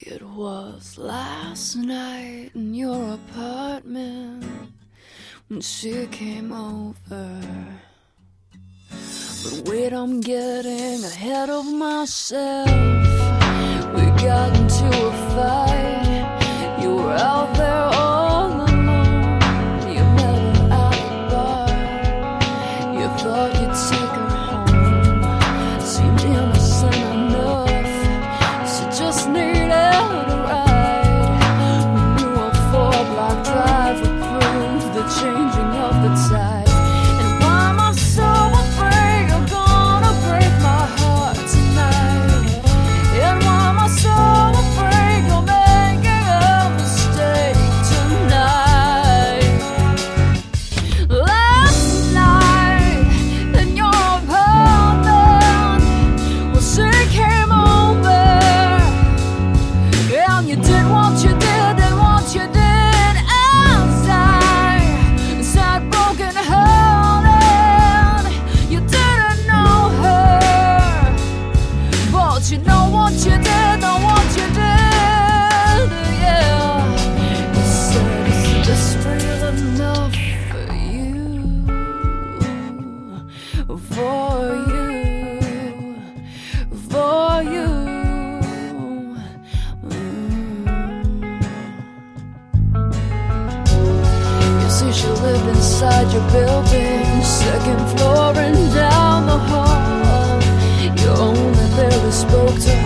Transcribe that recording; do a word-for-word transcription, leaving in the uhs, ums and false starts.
It was last night in your apartment when she came over. But wait, I'm getting ahead of myself. We got into a fight. You were out there all alone. You met her at a bar. You thought you'd take her home. Seemed innocent enough. She just needed a ride. We knew a four-block drive would prove the changing of the tide. For you, for you, mm. You see, she lived inside your building, second floor and down the hall. You only barely spoke to her.